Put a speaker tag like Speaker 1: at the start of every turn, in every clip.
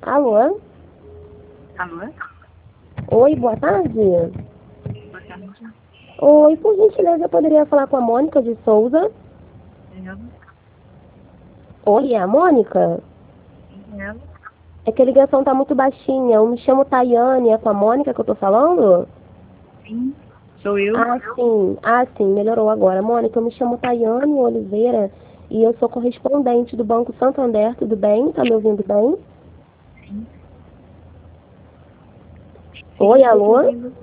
Speaker 1: Alô?
Speaker 2: Alô?
Speaker 1: Oi, boa tarde.
Speaker 2: Boa tarde.
Speaker 1: Oi, por gentileza, eu poderia falar com a Mônica de Souza?
Speaker 2: Ela?
Speaker 1: Oi, é a Mônica?
Speaker 2: Ela?
Speaker 1: É que a ligação tá muito baixinha. Eu me chamo Tayane, é com a Mônica que eu tô falando?
Speaker 2: Sim, sou eu.
Speaker 1: Sim. Sim, melhorou agora. Mônica, eu me chamo Tayane Oliveira e eu sou correspondente do Banco Santander, tudo bem? Tá me ouvindo bem?
Speaker 2: Sim. Sim,
Speaker 1: Oi,
Speaker 2: estou te
Speaker 1: alô?
Speaker 2: ouvindo.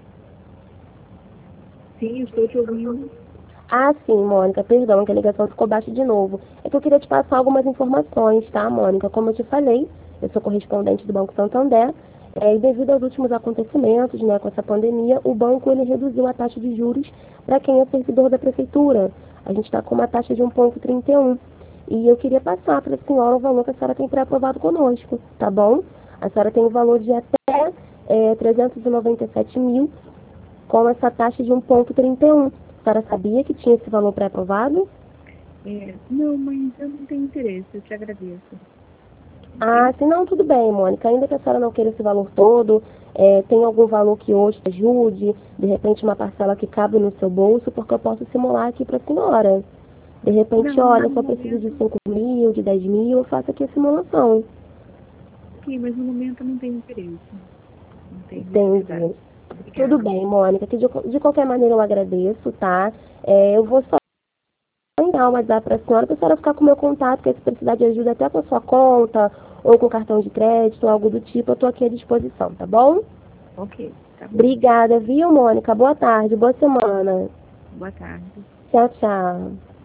Speaker 2: Sim, estou te ouvindo.
Speaker 1: Sim, Mônica, perdão, que a ligação ficou baixa de novo. É que eu queria te passar algumas informações, tá, Mônica? Como eu te falei, eu sou correspondente do Banco Santander, e devido aos últimos acontecimentos, né, com essa pandemia, o banco ele reduziu a taxa de juros para quem é servidor da prefeitura. A gente está com uma taxa de 1,31. E eu queria passar para a senhora o valor que a senhora tem pré-aprovado conosco, tá bom? A senhora tem o valor de até 397 mil com essa taxa de 1,31. A senhora sabia que tinha esse valor pré-aprovado?
Speaker 2: Não, mas eu não tenho interesse, eu te agradeço. Ok?
Speaker 1: Se não, tudo bem, Mônica. Ainda que a senhora não queira esse valor todo, tem algum valor que hoje te ajude, de repente uma parcela que cabe no seu bolso, porque eu posso simular aqui para a senhora. De repente,
Speaker 2: Não,
Speaker 1: olha,
Speaker 2: no
Speaker 1: só preciso de
Speaker 2: momento,
Speaker 1: 5 mil, de 10 mil, eu faço aqui a simulação.
Speaker 2: ok, mas no momento eu não tenho interesse. Não tenho necessidade.
Speaker 1: Entendi. Tudo
Speaker 2: Obrigada.
Speaker 1: bem, Mônica, que de qualquer maneira eu agradeço, tá? Eu vou só enviar um WhatsApp para a senhora ficar com o meu contato, que se precisar de ajuda até com a sua conta, ou com cartão de crédito, ou algo do tipo, eu estou aqui à disposição, tá bom?
Speaker 2: Ok, tá bom.
Speaker 1: Obrigada, viu, Mônica? Boa tarde, boa semana.
Speaker 2: Boa tarde.
Speaker 1: Tchau, tchau.